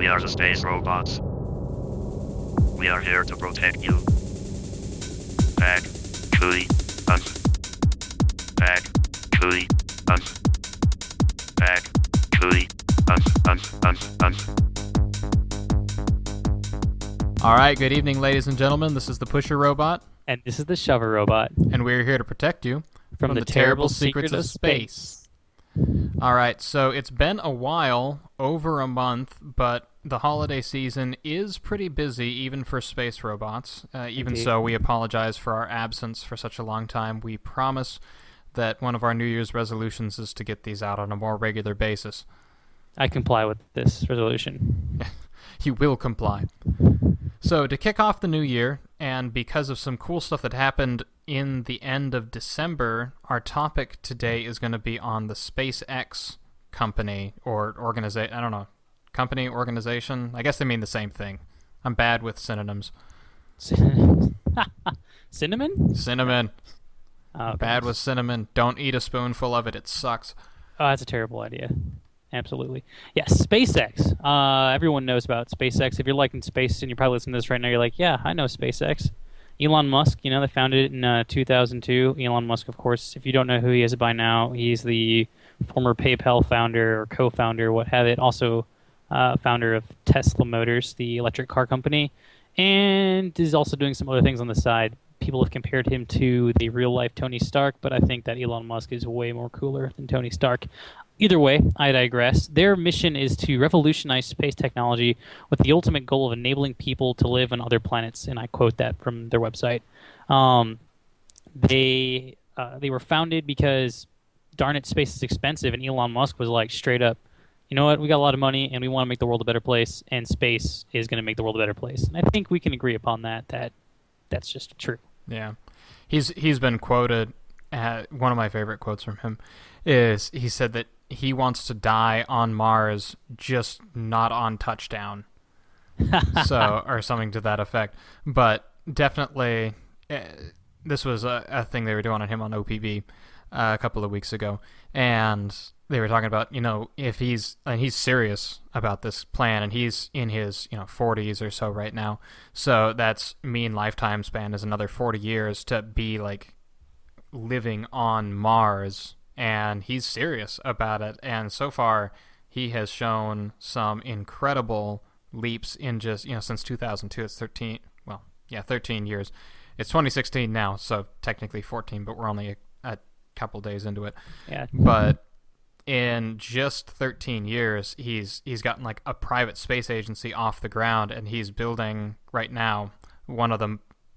We are the space robots. We are here to protect you. Actually, us. Actually, us. Actually, us. All right, good evening, ladies and gentlemen. This is the Pusher Robot, And this is the Shover Robot. and we're here to protect you From the terrible secrets of space. All right, so it's been a while, over a month, but the holiday season is pretty busy, even for space robots. Even Indeed. so, we apologize for our absence for such a long time. We promise that one of our New Year's resolutions is to get these out on a more regular basis. I comply with this resolution. You will comply. So, to kick off the new year, and because of some cool stuff that happened in the end of December, our topic today is going to be on the SpaceX company or organization. I don't know. Company, organization? I guess they mean the same thing. I'm bad with synonyms. Cinnamon? Cinnamon. Oh, Bad with cinnamon. Don't eat a spoonful of it. It sucks. Oh, that's a terrible idea. Absolutely. Yes, SpaceX. Everyone knows about SpaceX. If you're liking space and you're probably listening to this right now, you're like, yeah, I know SpaceX. Elon Musk, they founded it in 2002. Elon Musk, of course, if you don't know who he is by now, he's the former PayPal founder or co-founder, what have it. Also, founder of Tesla Motors, the electric car company, and is also doing some other things on the side. People have compared him to the real-life Tony Stark, but I think that Elon Musk is way more cooler than Tony Stark. Either way, I digress. Their mission is to revolutionize space technology with the ultimate goal of enabling people to live on other planets, and I quote that from their website. They were founded because, darn it, space is expensive, and Elon Musk was like, straight up, you know what, we got a lot of money, and we want to make the world a better place, and space is going to make the world a better place. And I think we can agree upon that that's just true. Yeah. He's been quoted, one of my favorite quotes from him is he said that he wants to die on Mars, just not on touchdown. Or something to that effect. But definitely, this was a thing they were doing on him on OPB a couple of weeks ago. And they were talking about, if he's serious about this plan, and he's in his, 40s or so right now. So that's mean lifetime span is another 40 years to be like living on Mars. And he's serious about it. And so far, he has shown some incredible leaps in just, since 2002. It's 13 years. It's 2016 now, so technically 14, but we're only a couple days into it. Yeah. But in just 13 years, he's gotten like a private space agency off the ground, and he's building right now one of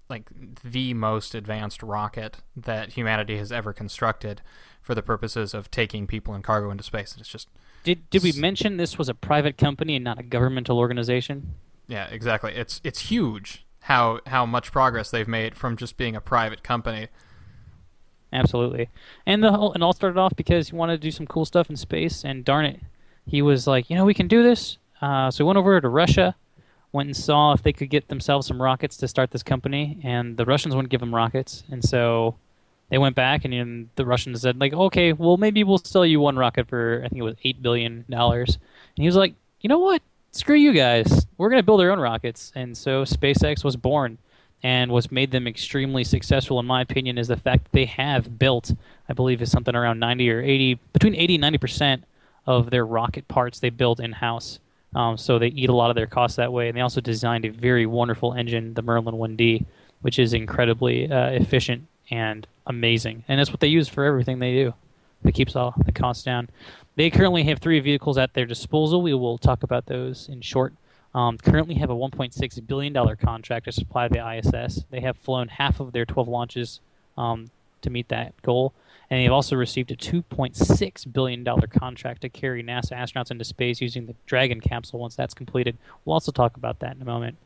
the most advanced rocket that humanity has ever constructed for the purposes of taking people and cargo into space. And it's just... Did we mention this was a private company and not a governmental organization? Yeah, exactly. It's huge how much progress they've made from just being a private company. Absolutely. And it all started off because he wanted to do some cool stuff in space, and darn it, he was like, we can do this. So he went over to Russia, went and saw if they could get themselves some rockets to start this company, and the Russians wouldn't give them rockets, and so they went back, and the Russians said, okay, well, maybe we'll sell you one rocket for, I think it was $8 billion. And he was like, you know what? Screw you guys. We're going to build our own rockets. And so SpaceX was born, and what's made them extremely successful, in my opinion, is the fact that they have built, I believe it's something around 90 or 80, between 80 and 90% of their rocket parts they build in-house. So they eat a lot of their costs that way. And they also designed a very wonderful engine, the Merlin 1D, which is incredibly efficient and amazing. And that's what they use for everything they do. It keeps all the costs down. They currently have 3 vehicles at their disposal. We will talk about those in short. Currently have a $1.6 billion contract to supply the ISS. They have flown half of their 12 launches to meet that goal. And they've also received a $2.6 billion contract to carry NASA astronauts into space using the Dragon capsule once that's completed. We'll also talk about that in a moment.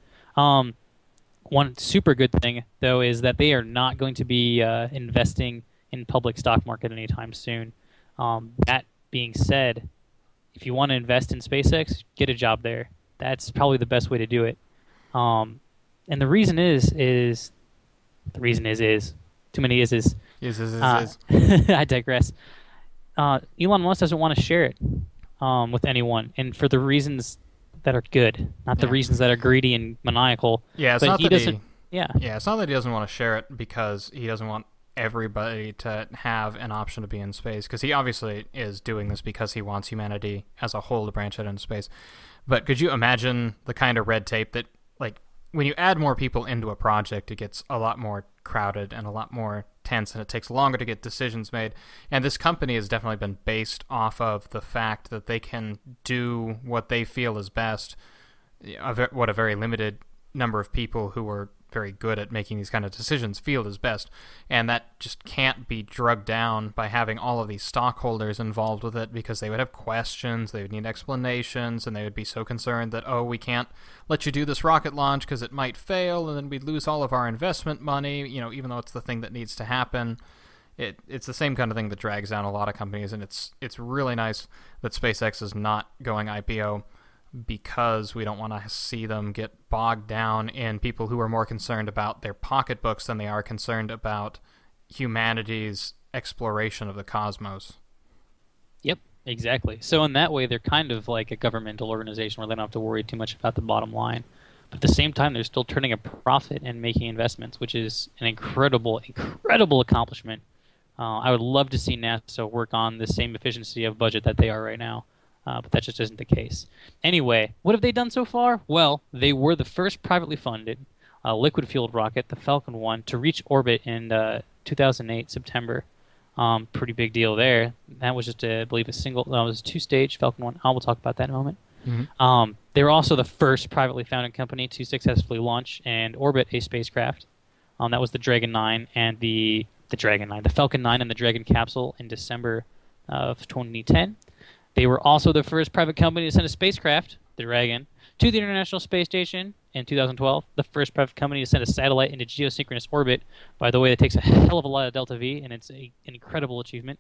One super good thing, though, is that they are not going to be investing in public stock market anytime soon. That being said, if you want to invest in SpaceX, get a job there. That's probably the best way to do it. And the reason is too many is. I digress. Elon Musk doesn't want to share it with anyone, and for the reasons that are good, not the Yeah. reasons that are greedy and maniacal. Yeah, it's but not he that doesn't. Yeah, Yeah, it's not that he doesn't want to share it because he doesn't want everybody to have an option to be in space, because he obviously is doing this because he wants humanity as a whole to branch out into space. But could you imagine the kind of red tape that, like, when you add more people into a project, it gets a lot more crowded and a lot more tense, and it takes longer to get decisions made. And this company has definitely been based off of the fact that they can do what they feel is best, what a very limited number of people who are very good at making these kind of decisions feel is best, and that just can't be drugged down by having all of these stockholders involved with it, because they would have questions, they would need explanations, and they would be so concerned that, oh, we can't let you do this rocket launch because it might fail, and then we'd lose all of our investment money, even though it's the thing that needs to happen. It's the same kind of thing that drags down a lot of companies, and it's really nice that SpaceX is not going IPO, because we don't want to see them get bogged down in people who are more concerned about their pocketbooks than they are concerned about humanity's exploration of the cosmos. Yep, exactly. So in that way, they're kind of like a governmental organization where they don't have to worry too much about the bottom line. But at the same time, they're still turning a profit and making investments, which is an incredible accomplishment. I would love to see NASA work on the same efficiency of budget that they are right now. But that just isn't the case. Anyway, what have they done so far? Well, they were the first privately funded liquid-fueled rocket, the Falcon 1, to reach orbit in 2008, September. Pretty big deal there. That was just, I believe, it was a two-stage Falcon 1. I will talk about that in a moment. Mm-hmm. They were also the first privately founded company to successfully launch and orbit a spacecraft. That was the Dragon 9 and the Falcon 9 and the Dragon capsule in December of 2010. They were also the first private company to send a spacecraft, the Dragon, to the International Space Station in 2012. The first private company to send a satellite into geosynchronous orbit. By the way, that takes a hell of a lot of Delta V, and it's an incredible achievement.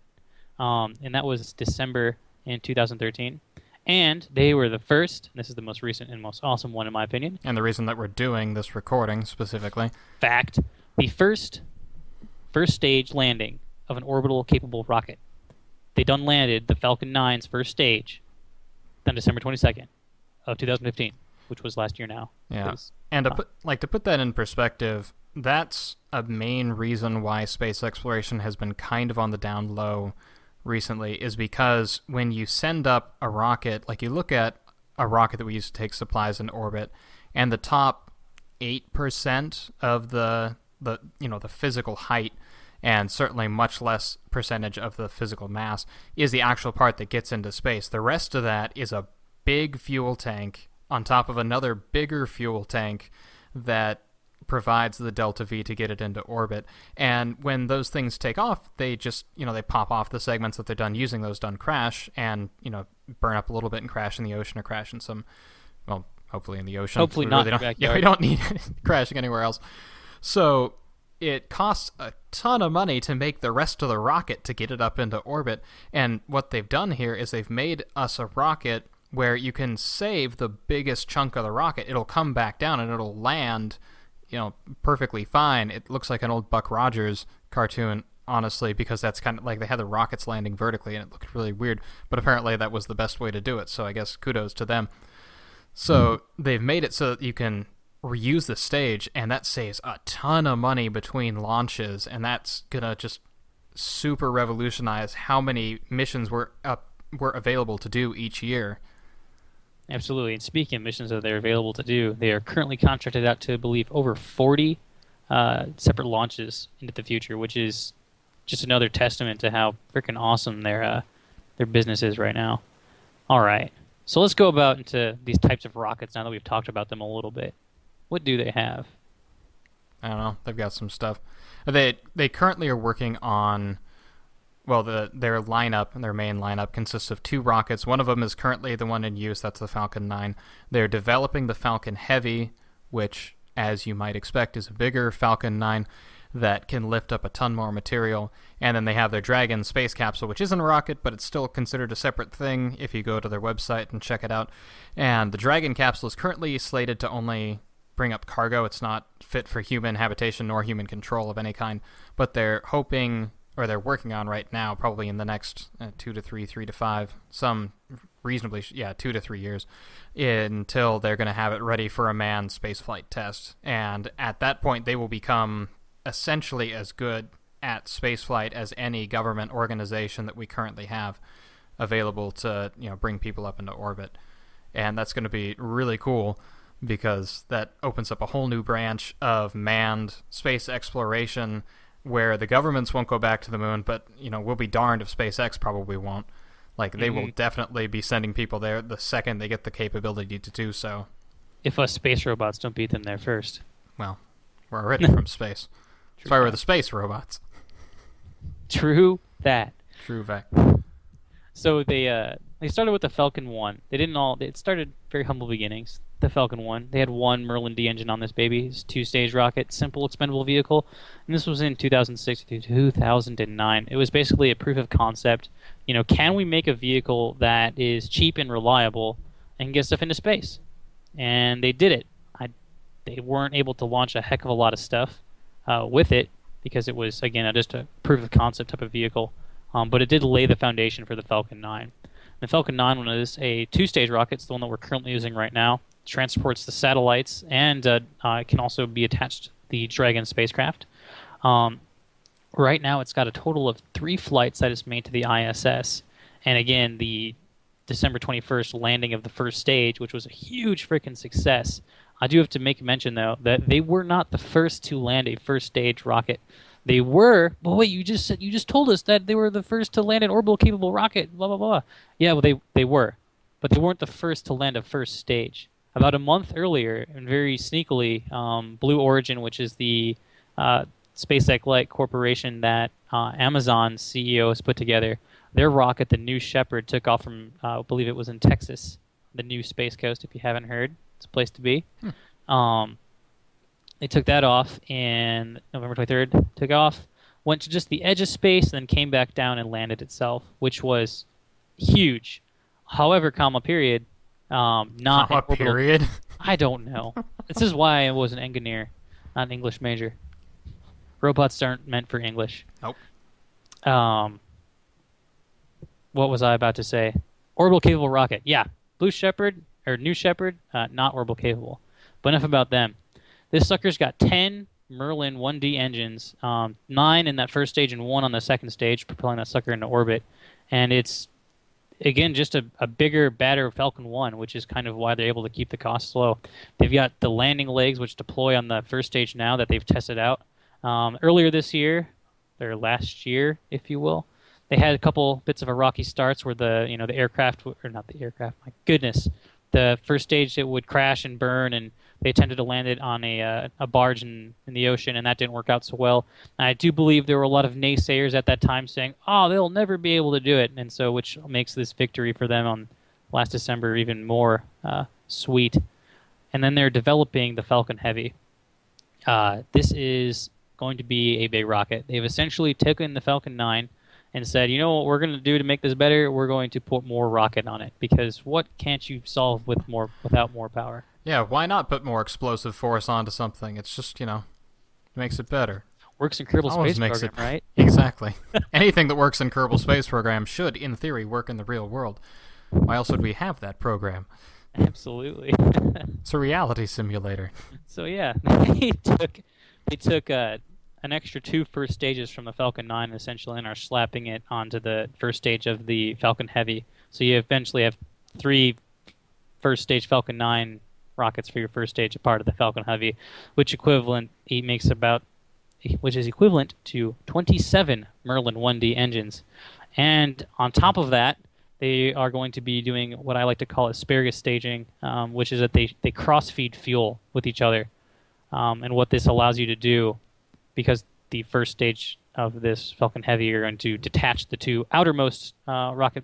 And that was December in 2013. And they were the first, and this is the most recent and most awesome one in my opinion. And the reason that we're doing this recording specifically. Fact, the first stage landing of an orbital capable rocket. They done landed the Falcon 9's first stage on December 22nd of 2015, which was last year now. Yeah, and to put that in perspective, that's a main reason why space exploration has been kind of on the down low recently, is because when you send up a rocket, like you look at a rocket that we use to take supplies in orbit, and the top 8% of the physical height, and certainly much less percentage of the physical mass, is the actual part that gets into space. The rest of that is a big fuel tank on top of another bigger fuel tank that provides the Delta V to get it into orbit. And when those things take off, they just, they pop off the segments that they're done using. Those done crash and, burn up a little bit and crash in the ocean or crash in some, well, hopefully in the ocean. Hopefully not in the backyard. Yeah, we don't need it crashing anywhere else. So it costs a ton of money to make the rest of the rocket to get it up into orbit. And what they've done here is they've made us a rocket where you can save the biggest chunk of the rocket. It'll come back down and it'll land, perfectly fine. It looks like an old Buck Rogers cartoon, honestly, because that's kind of like they had the rockets landing vertically and it looked really weird. But apparently that was the best way to do it. So I guess kudos to them. So they've made it so that you can reuse the stage, and that saves a ton of money between launches, and that's gonna just super revolutionize how many missions were available to do each year. Absolutely. And speaking of missions that they're available to do, they are currently contracted out to, I believe, over 40 separate launches into the future, which is just another testament to how freaking awesome their business is right now. All right. So let's go about into these types of rockets now that we've talked about them a little bit. What do they have? I don't know. They've got some stuff. They currently are working on, well, their lineup, their main lineup consists of 2 rockets. One of them is currently the one in use. That's the Falcon 9. They're developing the Falcon Heavy, which, as you might expect, is a bigger Falcon 9 that can lift up a ton more material. And then they have their Dragon space capsule, which isn't a rocket, but it's still considered a separate thing if you go to their website and check it out. And the Dragon capsule is currently slated to only bring up cargo. It's not fit for human habitation nor human control of any kind, but they're hoping or they're working on right now, probably in the next 2 to 3, 3 to 5, some reasonably, 2 to 3 years, until they're going to have it ready for a manned spaceflight test. And at that point, they will become essentially as good at spaceflight as any government organization that we currently have available to, bring people up into orbit. And that's going to be really cool, because that opens up a whole new branch of manned space exploration where the governments won't go back to the moon, but, we'll be darned if SpaceX probably won't. Like, they will definitely be sending people there the second they get the capability to do so. If us space robots don't beat them there first. Well, we're already from space. That's why we're the space robots. True that. True that. So they started with the Falcon 1. It started very humble beginnings. The Falcon 1. They had one Merlin D engine on this baby. It's a 2-stage rocket, simple expendable vehicle. And this was in 2006 to 2009. It was basically a proof of concept. Can we make a vehicle that is cheap and reliable and can get stuff into space? And they did it. They weren't able to launch a heck of a lot of stuff with it, because it was, again, just a proof of concept type of vehicle. But it did lay the foundation for the Falcon 9. The Falcon 9 is a 2-stage rocket. It's the one that we're currently using right now. It transports the satellites, and it can also be attached to the Dragon spacecraft. Right now, it's got a total of 3 flights that it's made to the ISS. And again, the December 21st landing of the first stage, which was a huge freaking success. I do have to make mention, though, that they were not the first to land a first-stage rocket. They were, but wait, you just told us that they were the first to land an orbital-capable rocket, blah, blah, blah. Yeah, well, they were, but they weren't the first to land a first stage. About a month earlier, and very sneakily, Blue Origin, which is the SpaceX-like corporation that Amazon's CEO has put together, their rocket, the New Shepard, took off from, I believe it was in Texas, the New Space Coast, if you haven't heard. It's a place to be. They took that off, and November 23rd took off, went to just the edge of space, and then came back down and landed itself, which was huge. However, period, not comma period? I don't know. This is why I was an engineer, not an English major. Robots aren't meant for English. Nope. What was I about to say? Orbital capable rocket. Yeah. Blue Shepard, or New Shepard, not orbital capable. But enough about them. This sucker's got 10 Merlin 1D engines, 9 in that first stage and 1 on the second stage, propelling that sucker into orbit. And it's, again, just a bigger, badder Falcon 1, which is kind of why they're able to keep the costs low. They've got the landing legs, which deploy on the first stage now that they've tested out. Earlier this year, or last year, if you will, they had a couple bits of a rocky starts where the aircraft, or not the aircraft, my goodness, the first stage it would crash and burn, and they attempted to land it on a barge in the ocean, and that didn't work out so well. And I do believe there were a lot of naysayers at that time saying, "Oh, they'll never be able to do it," and so which makes this victory for them on last December even more sweet. And then they're developing the Falcon Heavy. This is going to be a big rocket. They've essentially taken the Falcon 9 and said, you know what we're going to do to make this better? We're going to put more rocket on it, because what can't you solve without more power? Yeah, why not put more explosive force onto something? It's just, makes it better. Works in Kerbal Always Space makes Program, right? Exactly. Anything that works in Kerbal Space Program should, in theory, work in the real world. Why else would we have that program? Absolutely. It's a reality simulator. So yeah, they took an extra 2 first stages from the Falcon 9 essentially and are slapping it onto the first stage of the Falcon Heavy. So you eventually have 3 first stage Falcon 9 rockets for your first stage, a part of the Falcon Heavy, which is equivalent to 27 Merlin 1D engines. And on top of that, they are going to be doing what I like to call asparagus staging, which is that they cross-feed fuel with each other. And what this allows you to do, because the first stage of this Falcon Heavy, you're going to detach the 2 outermost rocket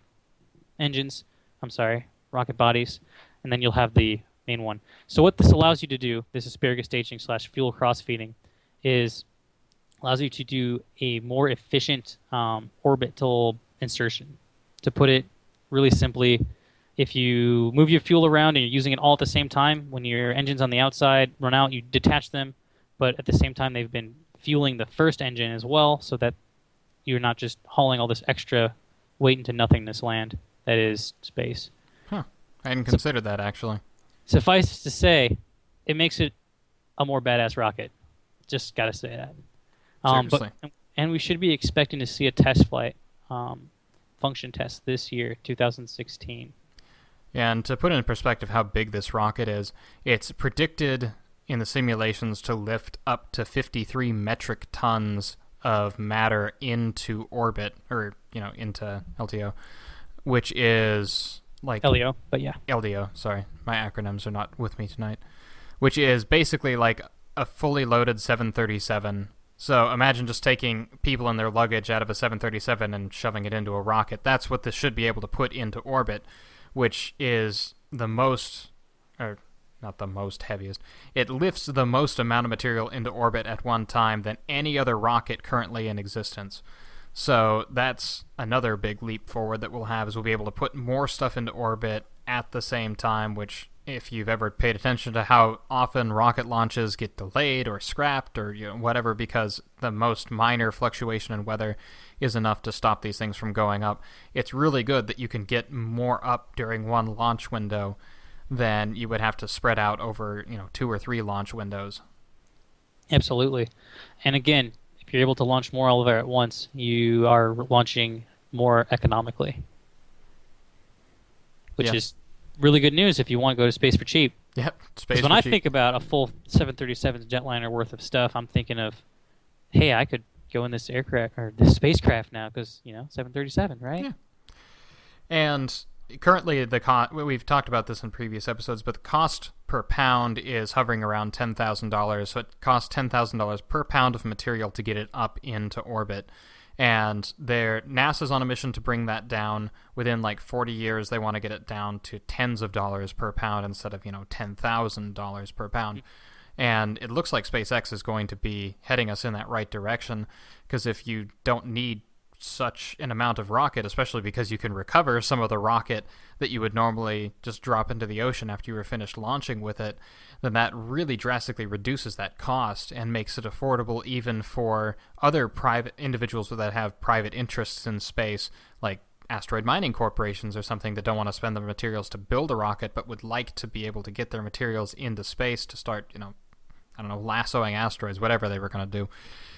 bodies, and then you'll have the main one. So what this allows you to do, this asparagus staging / fuel cross-feeding, allows you to do a more efficient orbital insertion. To put it really simply, if you move your fuel around and you're using it all at the same time, when your engines on the outside run out, you detach them, but at the same time they've been fueling the first engine as well, so that you're not just hauling all this extra weight into nothingness land that is space. Huh. I hadn't considered that, actually. Suffice to say, it makes it a more badass rocket. Just gotta say that. Seriously. And we should be expecting to see a test flight, function test this year, 2016. Yeah, and to put in perspective how big this rocket is, it's predicted in the simulations to lift up to 53 metric tons of matter into orbit, or, into LTO, which is like... LEO, but yeah. LDO, sorry. My acronyms are not with me tonight. Which is basically like a fully loaded 737. So imagine just taking people and their luggage out of a 737 and shoving it into a rocket. That's what this should be able to put into orbit, which is the most, or not the most heaviest. It lifts the most amount of material into orbit at one time than any other rocket currently in existence. So that's another big leap forward that we'll have, is we'll be able to put more stuff into orbit at the same time, which, if you've ever paid attention to how often rocket launches get delayed or scrapped or whatever because the most minor fluctuation in weather is enough to stop these things from going up, it's really good that you can get more up during one launch window than you would have to spread out over 2 or 3 launch windows. Absolutely. And again, if you're able to launch more all of it at once, you are launching more economically, which is really good news if you want to go to space for cheap. Yep, space Because when I think about a full 737 jetliner worth of stuff, I'm thinking of, hey, I could go in this aircraft or this spacecraft now because 737, right? Yeah. And currently, we've talked about this in previous episodes, but the cost per pound is hovering around $10,000. So it costs $10,000 per pound of material to get it up into orbit. And NASA's on a mission to bring that down. Within like 40 years, they want to get it down to tens of dollars per pound instead of $10,000 per pound. And it looks like SpaceX is going to be heading us in that right direction, because if you don't need such an amount of rocket, especially because you can recover some of the rocket that you would normally just drop into the ocean after you were finished launching with it, then that really drastically reduces that cost and makes it affordable even for other private individuals that have private interests in space, like asteroid mining corporations or something, that don't want to spend the materials to build a rocket but would like to be able to get their materials into space to start, lassoing asteroids, whatever they were going to do.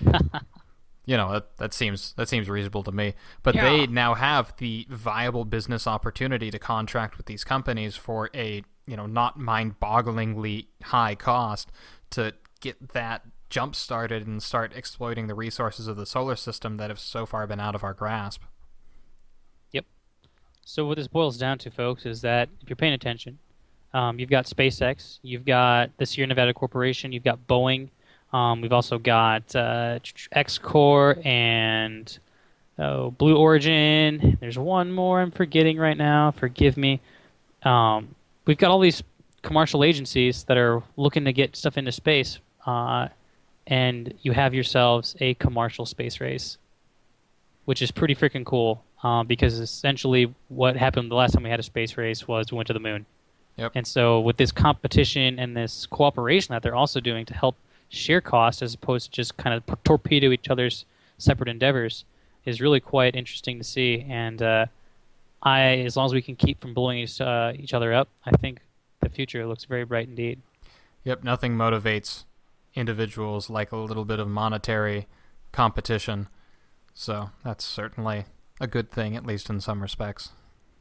That seems reasonable to me. But they now have the viable business opportunity to contract with these companies for a, not mind-bogglingly high cost to get that jump started and start exploiting the resources of the solar system that have so far been out of our grasp. Yep. So what this boils down to, folks, is that if you're paying attention, you've got SpaceX, you've got the Sierra Nevada Corporation, you've got Boeing. We've also got XCOR and Blue Origin. There's one more I'm forgetting right now. Forgive me. We've got all these commercial agencies that are looking to get stuff into space, and you have yourselves a commercial space race, which is pretty freaking cool, because essentially what happened the last time we had a space race was we went to the moon. Yep. And so with this competition and this cooperation that they're also doing to help share cost as opposed to just kind of torpedo each other's separate endeavors is really quite interesting to see. And as long as we can keep from blowing each other up, I think the future looks very bright indeed. Yep, nothing motivates individuals like a little bit of monetary competition. So that's certainly a good thing, at least in some respects.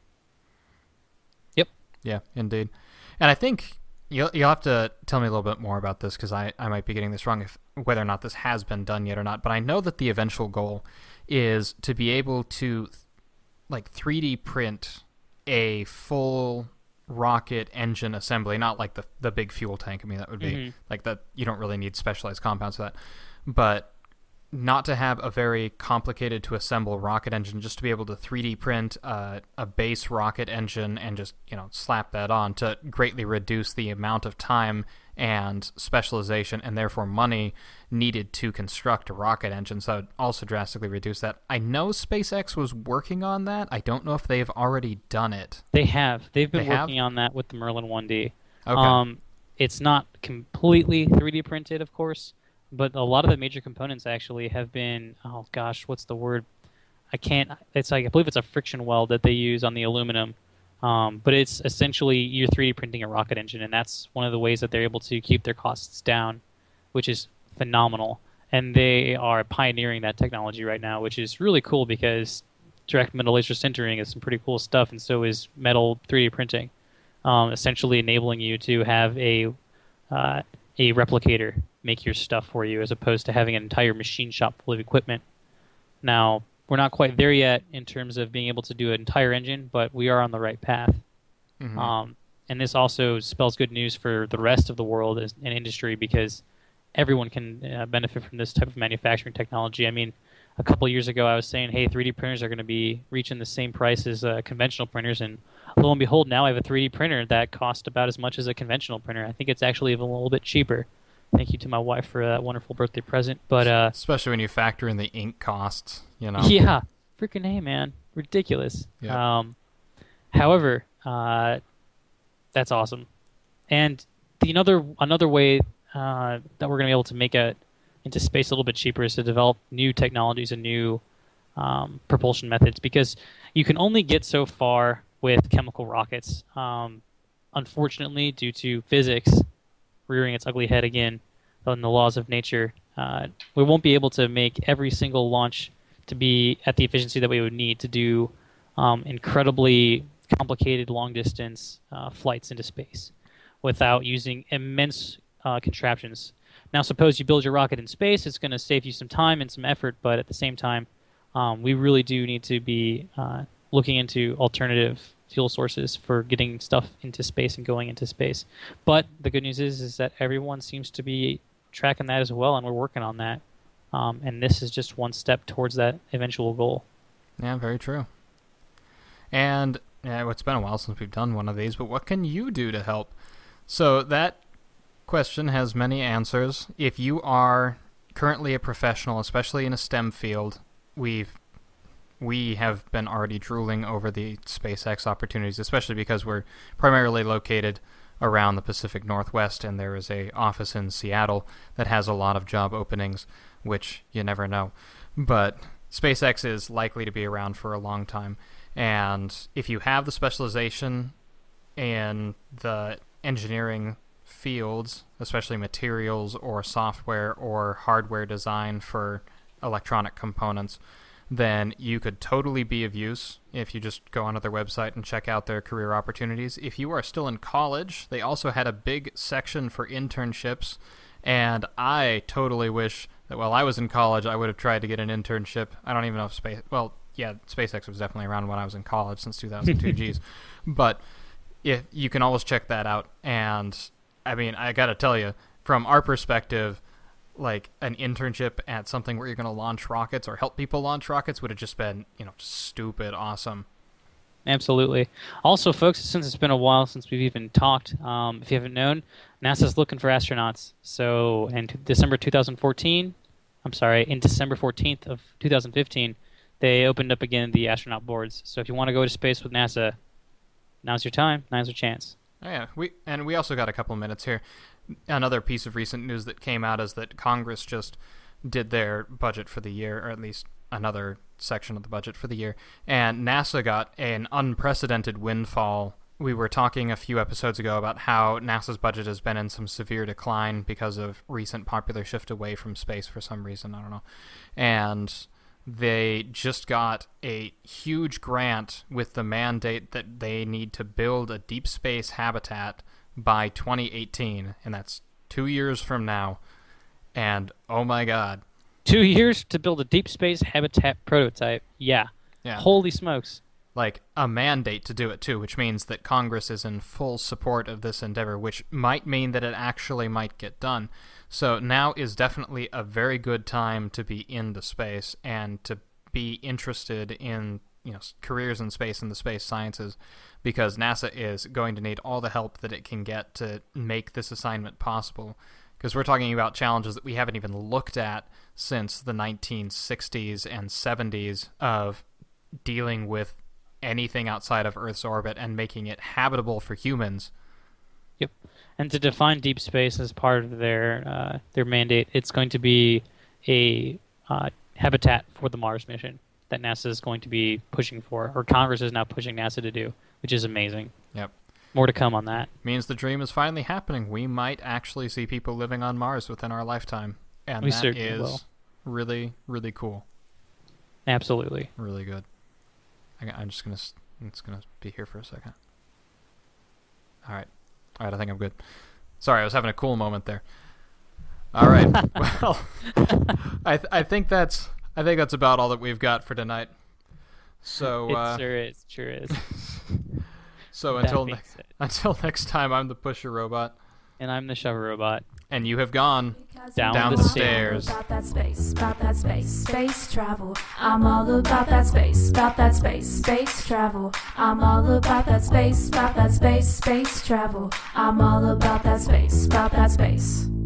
Yep. Yeah, indeed. And I think you'll have to tell me a little bit more about this, because I might be getting this wrong, whether or not this has been done yet or not. But I know that the eventual goal is to be able to 3D print a full rocket engine assembly, not like the big fuel tank. I mean, that would be like that. You don't really need specialized compounds for that, but not to have a very complicated to assemble rocket engine, just to be able to 3D print a base rocket engine and just slap that on, to greatly reduce the amount of time and specialization and therefore money needed to construct a rocket engine. So it also drastically reduce that. I know SpaceX was working on that. I don't know if they've already done it. They have. They've been working on that with the Merlin 1D. Okay. It's not completely 3D printed, of course, but a lot of the major components actually have been, oh gosh, what's the word? I can't. It's like I believe it's a friction weld that they use on the aluminum, but it's essentially you're 3D printing a rocket engine, and that's one of the ways that they're able to keep their costs down, which is phenomenal. And they are pioneering that technology right now, which is really cool because direct metal laser sintering is some pretty cool stuff, and so is metal 3D printing, essentially enabling you to have a replicator make your stuff for you as opposed to having an entire machine shop full of equipment. Now, we're not quite there yet in terms of being able to do an entire engine, but we are on the right path. Mm-hmm. And this also spells good news for the rest of the world as an industry because everyone can benefit from this type of manufacturing technology. I mean, a couple of years ago, I was saying, hey, 3D printers are going to be reaching the same price as conventional printers, and lo and behold, now I have a 3D printer that costs about as much as a conventional printer. I think it's actually even a little bit cheaper. Thank you to my wife for that wonderful birthday present. But especially when you factor in the ink costs, you know. Yeah, freaking hey, man, ridiculous. Yeah. However, that's awesome. And another way that we're going to be able to make it into space a little bit cheaper is to develop new technologies and new propulsion methods, because you can only get so far with chemical rockets. Unfortunately, due to physics rearing its ugly head again on the laws of nature, we won't be able to make every single launch to be at the efficiency that we would need to do incredibly complicated long-distance flights into space without using immense contraptions. Now, suppose you build your rocket in space, it's going to save you some time and some effort, but at the same time, we really do need to be looking into alternative fuel sources for getting stuff into space and going into space. But the good news is that everyone seems to be tracking that as well, and we're working on that. And this is just one step towards that eventual goal. Yeah, very true. And it's been a while since we've done one of these, but what can you do to help? So that question has many answers. If you are currently a professional, especially in a STEM field, we have been already drooling over the SpaceX opportunities, especially because we're primarily located around the Pacific Northwest, and there is a office in Seattle that has a lot of job openings, which you never know. But SpaceX is likely to be around for a long time, and if you have the specialization in the engineering fields, especially materials or software or hardware design for electronic components, then you could totally be of use if you just go onto their website and check out their career opportunities. If you are still in college, they also had a big section for internships, and I totally wish that while I was in college, I would have tried to get an internship. I don't even know if SpaceX was definitely around when I was in college since 2002, geez. But if you can always check that out. And, I mean, I got to tell you, from our perspective, like an internship at something where you're going to launch rockets or help people launch rockets would have just been, stupid awesome. Absolutely. Also, folks, since it's been a while since we've even talked, if you haven't known, NASA's looking for astronauts. So in December 14th of 2015, they opened up again the astronaut boards. So if you want to go to space with NASA, now's your time, now's your chance. Oh, yeah, we also got a couple minutes here. Another piece of recent news that came out is that Congress just did their budget for the year, or at least another section of the budget for the year, and NASA got an unprecedented windfall. We were talking a few episodes ago about how NASA's budget has been in some severe decline because of recent popular shift away from space for some reason, I don't know. And they just got a huge grant with the mandate that they need to build a deep space habitat by 2018, and that's 2 years from now. And oh my god, 2 years to build a deep space habitat prototype. Yeah. Holy smokes. Like a mandate to do it too, which means that Congress is in full support of this endeavor, which might mean that it actually might get done. So now is definitely a very good time to be into space and to be interested in careers in space and the space sciences, because NASA is going to need all the help that it can get to make this assignment possible, because we're talking about challenges that we haven't even looked at since the 1960s and 70s of dealing with anything outside of Earth's orbit and making it habitable for humans. Yep. And to define deep space as part of their mandate, it's going to be a habitat for the Mars mission. that NASA is going to be pushing for, or Congress is now pushing NASA to do, which is amazing. Yep. More to come on that. Means the dream is finally happening. We might actually see people living on Mars within our lifetime. And We that certainly is will. really, really cool. Absolutely. Really good. I'm just it's gonna be here for a second. All right, I think I'm good. Sorry, I was having a cool moment there. All right, well, I think that's about all that we've got for tonight. So It sure is. so That until being said. until next time, I'm the Pusher Robot, And I'm the Shovel Robot. and you have gone Down the the stairs. About that space, space travel. I'm all about that space, space travel. I'm all about that space, space travel. I'm all about that space, space.